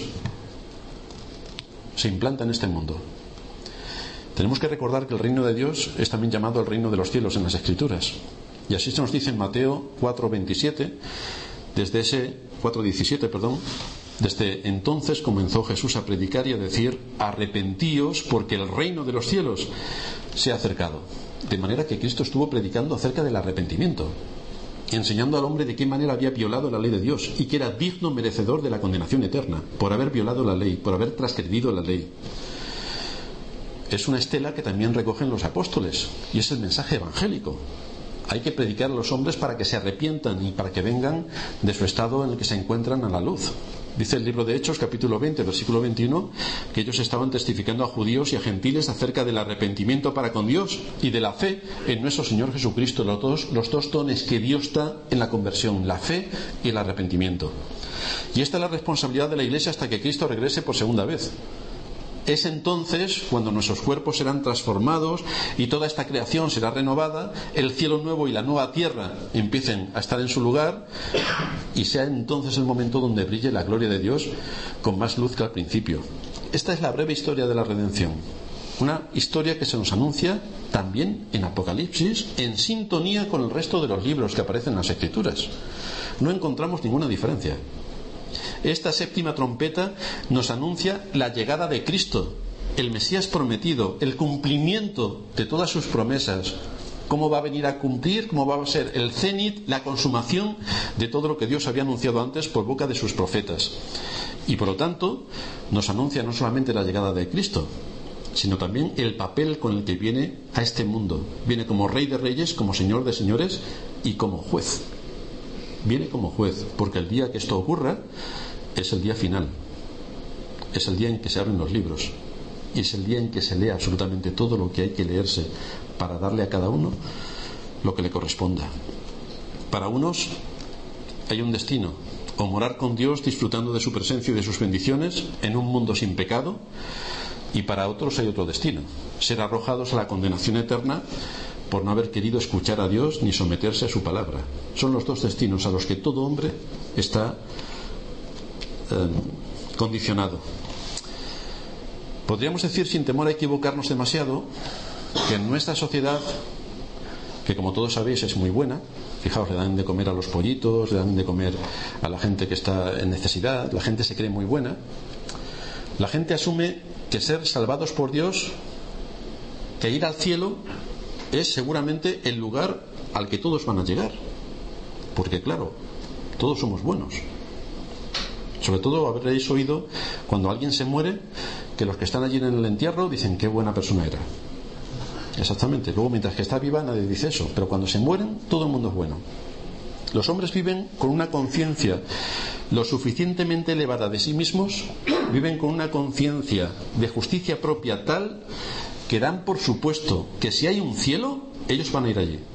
se implanta en este mundo. Tenemos que recordar que el reino de Dios es también llamado el reino de los cielos en las Escrituras, y así se nos dice en Mateo cuatro veintisiete, desde ese cuatro diecisiete, perdón. Desde entonces comenzó Jesús a predicar y a decir, arrepentíos porque el reino de los cielos se ha acercado. De manera que Cristo estuvo predicando acerca del arrepentimiento, enseñando al hombre de qué manera había violado la ley de Dios y que era digno merecedor de la condenación eterna por haber violado la ley, por haber transgredido la ley. Es una estela que también recogen los apóstoles, y es el mensaje evangélico. Hay que predicar a los hombres para que se arrepientan y para que vengan de su estado en el que se encuentran a la luz. Dice el libro de Hechos, capítulo veinte, versículo veintiuno, que ellos estaban testificando a judíos y a gentiles acerca del arrepentimiento para con Dios y de la fe en nuestro Señor Jesucristo, los dos, los dos dones que Dios da en la conversión, la fe y el arrepentimiento. Y esta es la responsabilidad de la Iglesia hasta que Cristo regrese por segunda vez. Es entonces cuando nuestros cuerpos serán transformados y toda esta creación será renovada, el cielo nuevo y la nueva tierra empiecen a estar en su lugar, y sea entonces el momento donde brille la gloria de Dios con más luz que al principio. Esta es la breve historia de la redención, una historia que se nos anuncia también en Apocalipsis, en sintonía con el resto de los libros que aparecen en las Escrituras. No encontramos ninguna diferencia. Esta séptima trompeta nos anuncia la llegada de Cristo, el Mesías prometido, el cumplimiento de todas sus promesas, cómo va a venir a cumplir, cómo va a ser el cenit, la consumación de todo lo que Dios había anunciado antes por boca de sus profetas. Y por lo tanto nos anuncia no solamente la llegada de Cristo, sino también el papel con el que viene a este mundo. Viene como Rey de Reyes, como Señor de Señores, y como juez. Viene como juez, porque el día que esto ocurra es el día final. Es el día en que se abren los libros. Y es el día en que se lee absolutamente todo lo que hay que leerse para darle a cada uno lo que le corresponda. Para unos hay un destino: o morar con Dios disfrutando de su presencia y de sus bendiciones en un mundo sin pecado, y para otros hay otro destino: ser arrojados a la condenación eterna por no haber querido escuchar a Dios ni someterse a su palabra. Son los dos destinos a los que todo hombre está eh, condicionado. Podríamos decir, sin temor a equivocarnos demasiado, que en nuestra sociedad, que como todos sabéis es muy buena, fijaos, le dan de comer a los pollitos, le dan de comer a la gente que está en necesidad, la gente se cree muy buena, la gente asume que ser salvados por Dios, que ir al cielo, es seguramente el lugar al que todos van a llegar, porque claro, todos somos buenos. Sobre todo habréis oído cuando alguien se muere, que los que están allí en el entierro dicen qué buena persona era. Exactamente. Luego, mientras que está viva, nadie dice eso, pero cuando se mueren, todo el mundo es bueno. Los hombres viven con una conciencia lo suficientemente elevada de sí mismos, viven con una conciencia de justicia propia tal que dan por supuesto que si hay un cielo, ellos van a ir allí.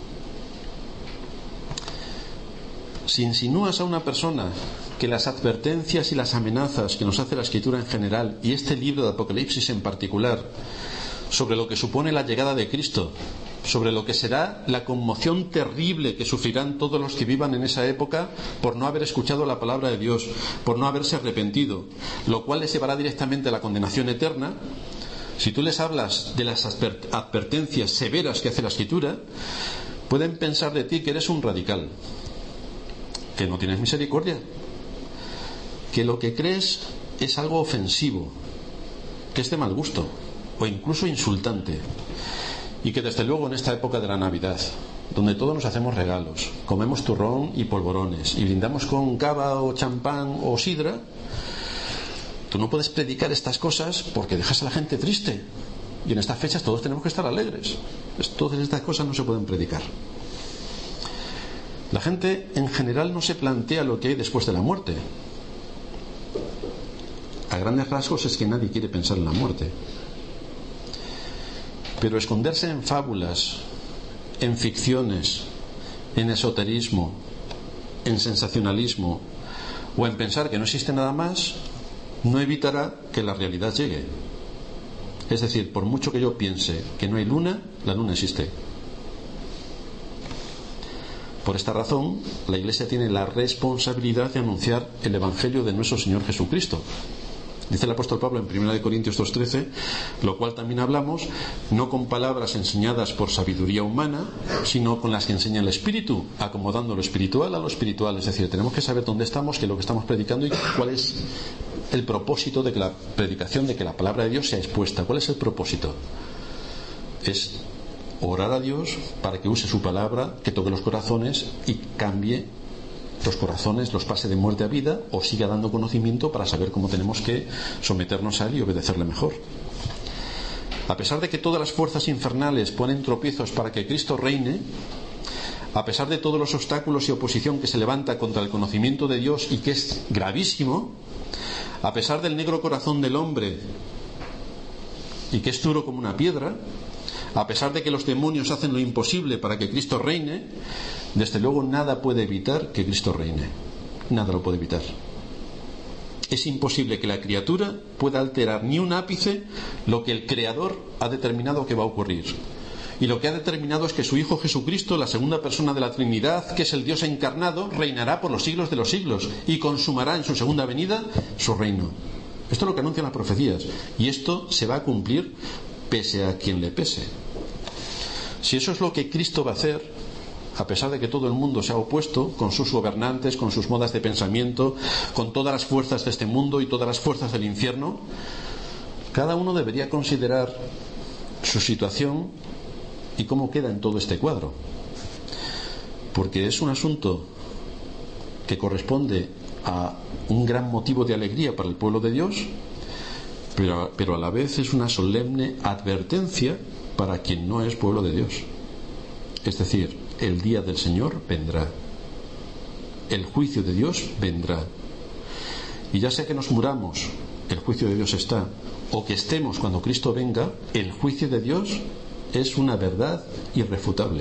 Si insinúas a una persona que las advertencias y las amenazas que nos hace la Escritura en general, y este libro de Apocalipsis en particular, sobre lo que supone la llegada de Cristo, sobre lo que será la conmoción terrible que sufrirán todos los que vivan en esa época por no haber escuchado la palabra de Dios, por no haberse arrepentido, lo cual les llevará directamente a la condenación eterna, si tú les hablas de las advertencias severas que hace la Escritura, pueden pensar de ti que eres un radical, que no tienes misericordia, que lo que crees es algo ofensivo, que es de mal gusto o incluso insultante, y que desde luego en esta época de la Navidad, donde todos nos hacemos regalos, comemos turrón y polvorones y brindamos con cava o champán o sidra, tú no puedes predicar estas cosas porque dejas a la gente triste, y en estas fechas todos tenemos que estar alegres. Todas estas cosas no se pueden predicar. La gente en general no se plantea lo que hay después de la muerte. A grandes rasgos es que nadie quiere pensar en la muerte. Pero esconderse en fábulas, en ficciones, en esoterismo, en sensacionalismo o en pensar que no existe nada más, no evitará que la realidad llegue. Es decir, por mucho que yo piense que no hay luna, la luna existe. Por esta razón, la Iglesia tiene la responsabilidad de anunciar el Evangelio de nuestro Señor Jesucristo. Dice el apóstol Pablo en primera de Corintios dos trece, lo cual también hablamos, no con palabras enseñadas por sabiduría humana, sino con las que enseña el Espíritu, acomodando lo espiritual a lo espiritual. Es decir, tenemos que saber dónde estamos, qué es lo que estamos predicando y cuál es el propósito de que la predicación, de que la palabra de Dios sea expuesta. ¿Cuál es el propósito? Es orar a Dios para que use su palabra, que toque los corazones y cambie los corazones, los pase de muerte a vida, o siga dando conocimiento para saber cómo tenemos que someternos a Él y obedecerle mejor. A pesar de que todas las fuerzas infernales ponen tropiezos para que Cristo reine, a pesar de todos los obstáculos y oposición que se levanta contra el conocimiento de Dios y que es gravísimo, a pesar del negro corazón del hombre y que es duro como una piedra, a pesar de que los demonios hacen lo imposible para que Cristo reine, desde luego nada puede evitar que Cristo reine. Nada lo puede evitar. Es imposible que la criatura pueda alterar ni un ápice lo que el Creador ha determinado que va a ocurrir. Y lo que ha determinado es que su Hijo Jesucristo, la segunda persona de la Trinidad, que es el Dios encarnado, reinará por los siglos de los siglos y consumará en su segunda venida su reino. Esto es lo que anuncian las profecías, y esto se va a cumplir pese a quien le pese. Si eso es lo que Cristo va a hacer, a pesar de que todo el mundo se ha opuesto, con sus gobernantes, con sus modas de pensamiento, con todas las fuerzas de este mundo y todas las fuerzas del infierno, cada uno debería considerar su situación y cómo queda en todo este cuadro, porque es un asunto que corresponde a un gran motivo de alegría para el pueblo de Dios, pero, pero a la vez es una solemne advertencia para quien no es pueblo de Dios. Es decir, el día del Señor vendrá. El juicio de Dios vendrá. Y ya sea que nos muramos, el juicio de Dios está, o que estemos cuando Cristo venga, el juicio de Dios es una verdad irrefutable.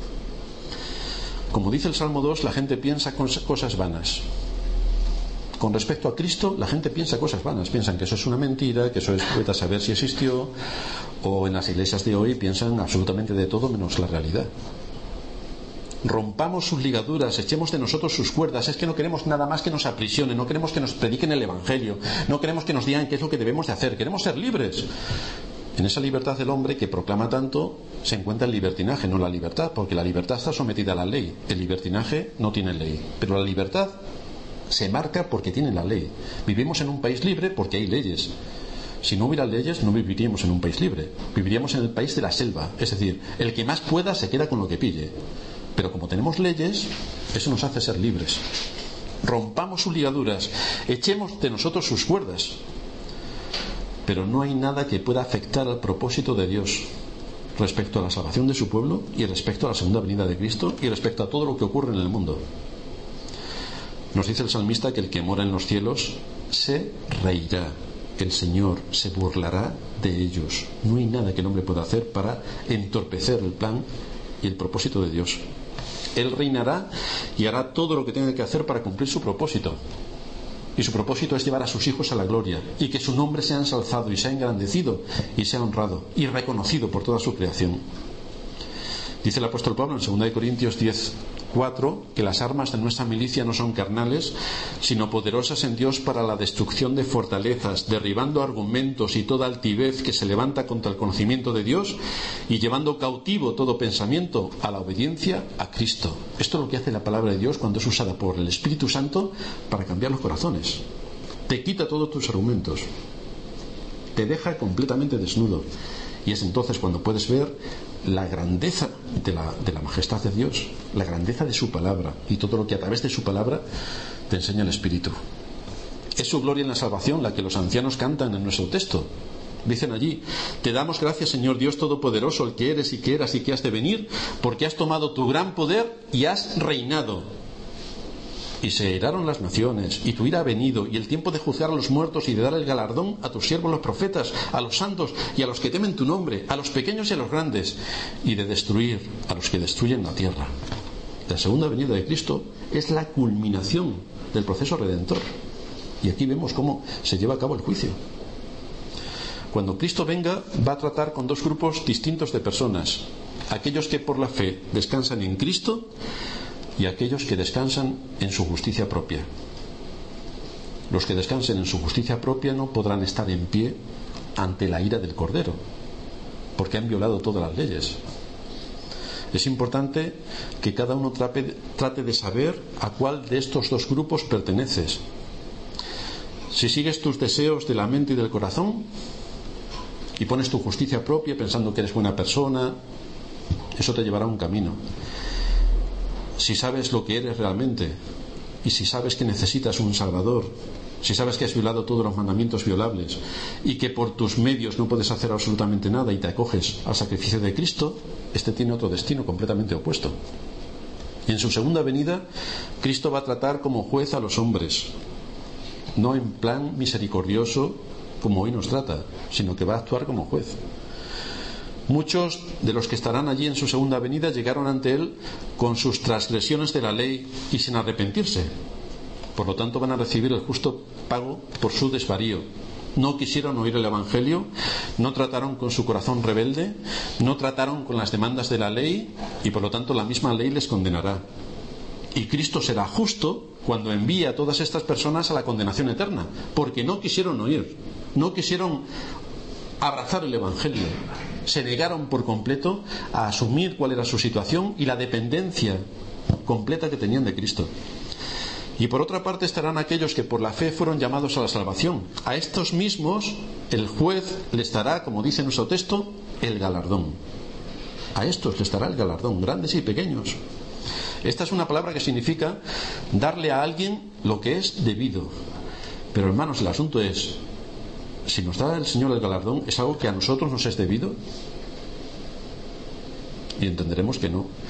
Como dice el Salmo dos, la gente piensa cosas vanas. Con respecto a Cristo, la gente piensa cosas vanas. Piensan que eso es una mentira, que eso es vete a saber si existió, o en las iglesias de hoy piensan absolutamente de todo menos la realidad. Rompamos sus ligaduras, echemos de nosotros sus cuerdas. Es que no queremos nada más que nos aprisionen, no queremos que nos prediquen el Evangelio, no queremos que nos digan qué es lo que debemos de hacer, queremos ser libres. En esa libertad del hombre que proclama tanto se encuentra el libertinaje, no la libertad, porque la libertad está sometida a la ley, el libertinaje no tiene ley, pero la libertad se marca porque tiene la ley. Vivimos en un país libre porque hay leyes. Si no hubiera leyes no viviríamos en un país libre, viviríamos en el país de la selva, es decir, el que más pueda se queda con lo que pille. Pero como tenemos leyes, eso nos hace ser libres. Rompamos sus ligaduras, echemos de nosotros sus cuerdas. Pero no hay nada que pueda afectar al propósito de Dios respecto a la salvación de su pueblo y respecto a la segunda venida de Cristo y respecto a todo lo que ocurre en el mundo. Nos dice el salmista que el que mora en los cielos se reirá, el Señor se burlará de ellos. No hay nada que el hombre pueda hacer para entorpecer el plan y el propósito de Dios. Él reinará y hará todo lo que tenga que hacer para cumplir su propósito. Y su propósito es llevar a sus hijos a la gloria y que su nombre sea ensalzado y sea engrandecido y sea honrado y reconocido por toda su creación. Dice el apóstol Pablo en segunda de Corintios diez cuatro que las armas de nuestra milicia no son carnales, sino poderosas en Dios para la destrucción de fortalezas, derribando argumentos y toda altivez que se levanta contra el conocimiento de Dios y llevando cautivo todo pensamiento a la obediencia a Cristo. Esto es lo que hace la palabra de Dios cuando es usada por el Espíritu Santo para cambiar los corazones. Te quita todos tus argumentos, te deja completamente desnudo, y es entonces cuando puedes ver la grandeza de la, de la majestad de Dios, la grandeza de su palabra y todo lo que a través de su palabra te enseña el Espíritu. Es su gloria en la salvación la que los ancianos cantan en nuestro texto. Dicen allí: te damos gracias, Señor Dios Todopoderoso, el que eres y que eras y que has de venir, porque has tomado tu gran poder y has reinado. Y se airaron las naciones, y tu ira ha venido, y el tiempo de juzgar a los muertos y de dar el galardón a tus siervos los profetas, a los santos y a los que temen tu nombre, a los pequeños y a los grandes, y de destruir a los que destruyen la tierra. La segunda venida de Cristo es la culminación del proceso redentor. Y aquí vemos cómo se lleva a cabo el juicio. Cuando Cristo venga, va a tratar con dos grupos distintos de personas: aquellos que por la fe descansan en Cristo y aquellos que descansan en su justicia propia. Los que descansen en su justicia propia no podrán estar en pie ante la ira del Cordero, porque han violado todas las leyes. Es importante que cada uno trate de saber a cuál de estos dos grupos perteneces. Si sigues tus deseos de la mente y del corazón y pones tu justicia propia pensando que eres buena persona, eso te llevará a un camino. Si sabes lo que eres realmente y si sabes que necesitas un Salvador, si sabes que has violado todos los mandamientos violables y que por tus medios no puedes hacer absolutamente nada y te acoges al sacrificio de Cristo, este tiene otro destino completamente opuesto. Y en su segunda venida, Cristo va a tratar como juez a los hombres, no en plan misericordioso como hoy nos trata, sino que va a actuar como juez. Muchos de los que estarán allí en su segunda venida llegaron ante Él con sus transgresiones de la ley y sin arrepentirse. Por lo tanto, van a recibir el justo pago por su desvarío. No quisieron oír el Evangelio, no trataron con su corazón rebelde, no trataron con las demandas de la ley y por lo tanto la misma ley les condenará. Y Cristo será justo cuando envíe a todas estas personas a la condenación eterna, porque no quisieron oír, no quisieron abrazar el Evangelio. Se negaron por completo a asumir cuál era su situación y la dependencia completa que tenían de Cristo. Y por otra parte estarán aquellos que por la fe fueron llamados a la salvación. A estos mismos el juez les dará, como dice nuestro texto, el galardón. A estos les dará el galardón, grandes y pequeños. Esta es una palabra que significa darle a alguien lo que es debido. Pero hermanos, el asunto es: si nos da el Señor el galardón, ¿es algo que a nosotros nos es debido? Y entenderemos que no.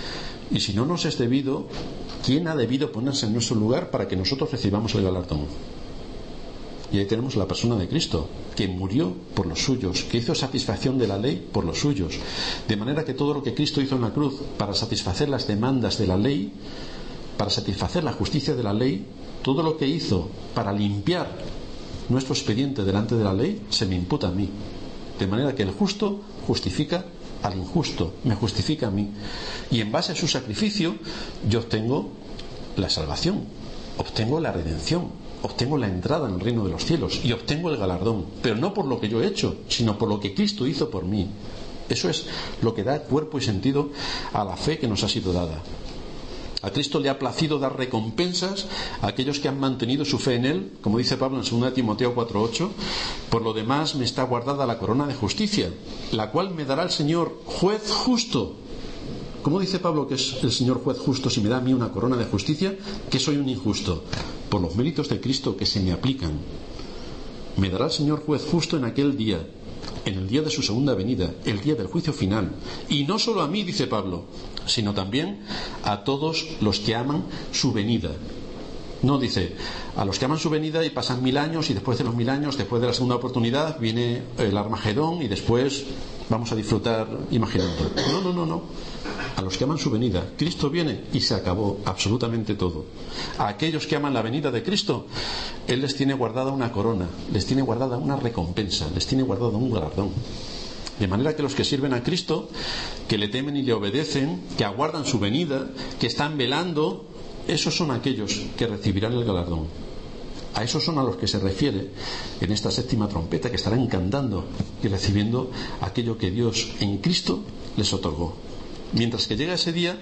Y si no nos es debido, ¿quién ha debido ponerse en nuestro lugar para que nosotros recibamos el galardón? Y ahí tenemos la persona de Cristo, que murió por los suyos, que hizo satisfacción de la ley por los suyos. De manera que todo lo que Cristo hizo en la cruz para satisfacer las demandas de la ley, para satisfacer la justicia de la ley, todo lo que hizo para limpiar nuestro expediente delante de la ley, se me imputa a mí. De manera que el justo justifica al injusto, me justifica a mí. Y en base a su sacrificio, yo obtengo la salvación, obtengo la redención, obtengo la entrada en el reino de los cielos y obtengo el galardón, pero no por lo que yo he hecho, sino por lo que Cristo hizo por mí. Eso es lo que da cuerpo y sentido a la fe que nos ha sido dada. A Cristo le ha placido dar recompensas a aquellos que han mantenido su fe en Él, como dice Pablo en segunda Timoteo cuatro ocho. Por lo demás me está guardada la corona de justicia, la cual me dará el Señor, juez justo. ¿Cómo dice Pablo que es el Señor juez justo si me da a mí una corona de justicia? Que soy un injusto. Por los méritos de Cristo que se me aplican. Me dará el Señor juez justo en aquel día, en el día de su segunda venida, el día del juicio final. Y no solo a mí, dice Pablo, sino también a todos los que aman su venida. No dice a los que aman su venida y pasan mil años y después de los mil años, después de la segunda oportunidad, viene el Armagedón y después vamos a disfrutar imaginando. No, no, no, no. A los que aman su venida, Cristo viene y se acabó absolutamente todo. A aquellos que aman la venida de Cristo, Él les tiene guardada una corona, les tiene guardada una recompensa, les tiene guardado un galardón. De manera que los que sirven a Cristo, que le temen y le obedecen, que aguardan su venida, que están velando, esos son aquellos que recibirán el galardón. A esos son a los que se refiere en esta séptima trompeta, que estarán cantando y recibiendo aquello que Dios en Cristo les otorgó. Mientras que llega ese día,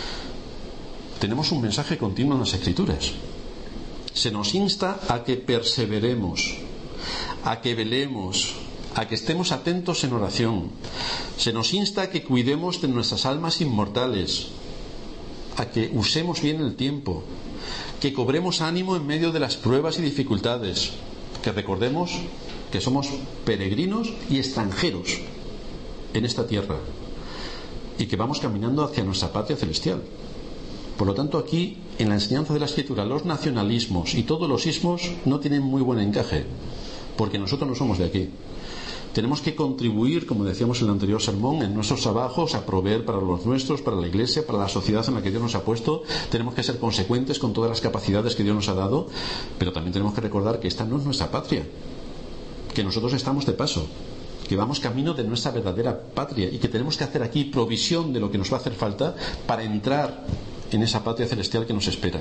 tenemos un mensaje continuo en las Escrituras. Se nos insta a que perseveremos, a que velemos, a que estemos atentos en oración. Se nos insta a que cuidemos de nuestras almas inmortales, a que usemos bien el tiempo, que cobremos ánimo en medio de las pruebas y dificultades, que recordemos que somos peregrinos y extranjeros en esta tierra y que vamos caminando hacia nuestra patria celestial. Por lo tanto, aquí en la enseñanza de la Escritura, los nacionalismos y todos los ismos no tienen muy buen encaje, porque nosotros no somos de aquí. Tenemos que contribuir, como decíamos en el anterior sermón, en nuestros trabajos a proveer para los nuestros, para la Iglesia, para la sociedad en la que Dios nos ha puesto. Tenemos que ser consecuentes con todas las capacidades que Dios nos ha dado, pero también tenemos que recordar que esta no es nuestra patria, que nosotros estamos de paso, que vamos camino de nuestra verdadera patria y que tenemos que hacer aquí provisión de lo que nos va a hacer falta para entrar en esa patria celestial que nos espera.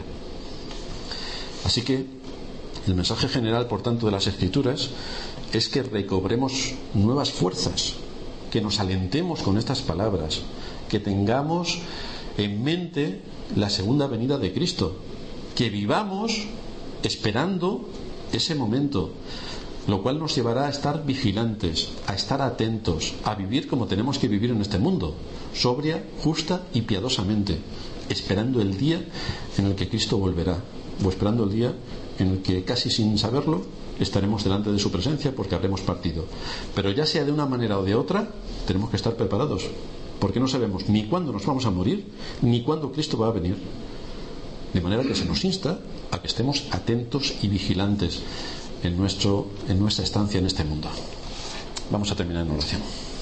Así que el mensaje general, por tanto, de las Escrituras es que recobremos nuevas fuerzas, que nos alentemos con estas palabras, que tengamos en mente la segunda venida de Cristo, que vivamos esperando ese momento, lo cual nos llevará a estar vigilantes, a estar atentos, a vivir como tenemos que vivir en este mundo, sobria, justa y piadosamente, esperando el día en el que Cristo volverá, o esperando el día en el que, casi sin saberlo, estaremos delante de su presencia porque habremos partido. Pero ya sea de una manera o de otra, tenemos que estar preparados, porque no sabemos ni cuándo nos vamos a morir, ni cuándo Cristo va a venir. De manera que se nos insta a que estemos atentos y vigilantes en, nuestro, en nuestra estancia en este mundo. Vamos a terminar en oración.